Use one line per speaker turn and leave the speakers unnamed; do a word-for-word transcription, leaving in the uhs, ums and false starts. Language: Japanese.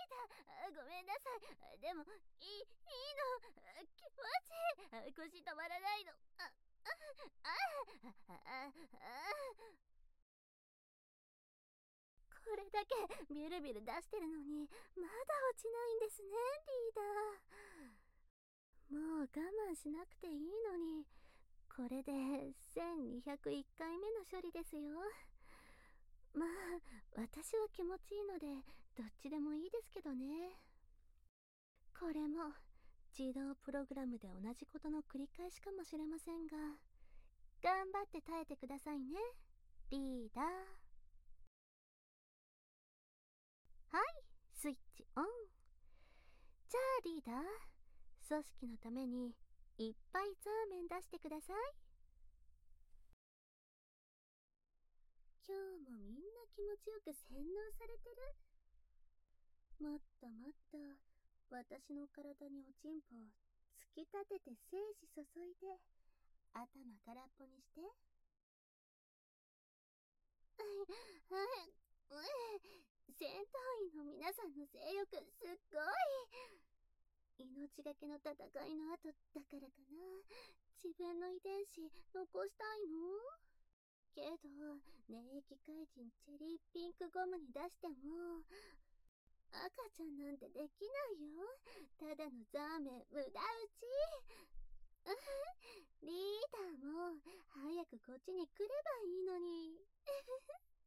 た。ごめんなさい。でも、いい、いいの。気持ちいい。腰止まらないの。あ、あ、あ、あ、あ、これだけビュルビュル出してるのに、まだ落ちないんですね、リーダー。もう我慢しなくていいのに。これでせんにひゃくいっかいめの処理ですよ。まあ、私は気持ちいいので、どっちでもいいですけどね。これも、自動プログラムで同じことの繰り返しかもしれませんが、頑張って耐えてくださいね、リーダー。はい、スイッチオン。じゃあリーダー、組織のためにいっぱいザーメン出してください。今日もみんな気持ちよく洗脳されてる。もっともっと私の体におちんぽを突き立てて精子注いで頭空っぽにして。はい、戦闘員の皆さんの性欲すっごい。命がけの戦いの後だからかな。自分の遺伝子残したいのけど、粘液怪人チェリーピンクゴムに出しても赤ちゃんなんてできないよ。ただのザーメン無駄打ち。リーダーも早くこっちに来ればいいのに。